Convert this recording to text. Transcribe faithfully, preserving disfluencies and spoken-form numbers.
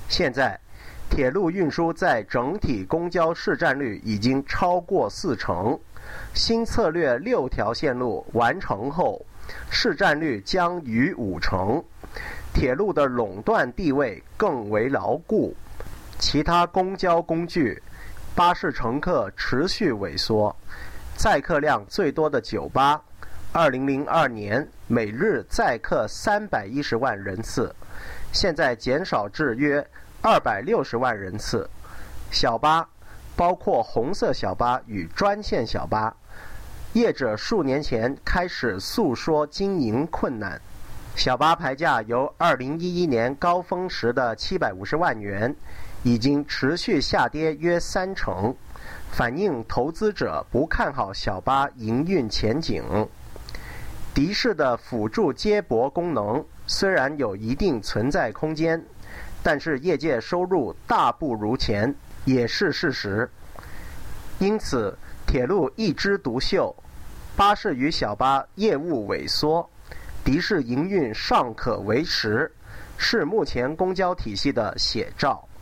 现在，铁路运输在整体公交市占率已经超过四成。新策略六条线路完成后，市占率将逾五成，铁路的垄断地位更为牢固。其他公交工具，巴士乘客持续萎缩，载客量最多的九巴，二零零二年每日载客三百一十万人次，现在减少至约二百六十万人次。小巴，包括红色小巴与专线小巴，业者数年前开始诉说经营困难。小巴牌价由二零一一年高峰时的七百五十万元，已经持续下跌约三成，反映投资者不看好小巴营运前景。的士的辅助接驳功能虽然有一定存在空间，但是业界收入大不如前，也是事实。因此，铁路一枝独秀，巴士与小巴业务萎缩，的士营运尚可维持，是目前公交体系的写照。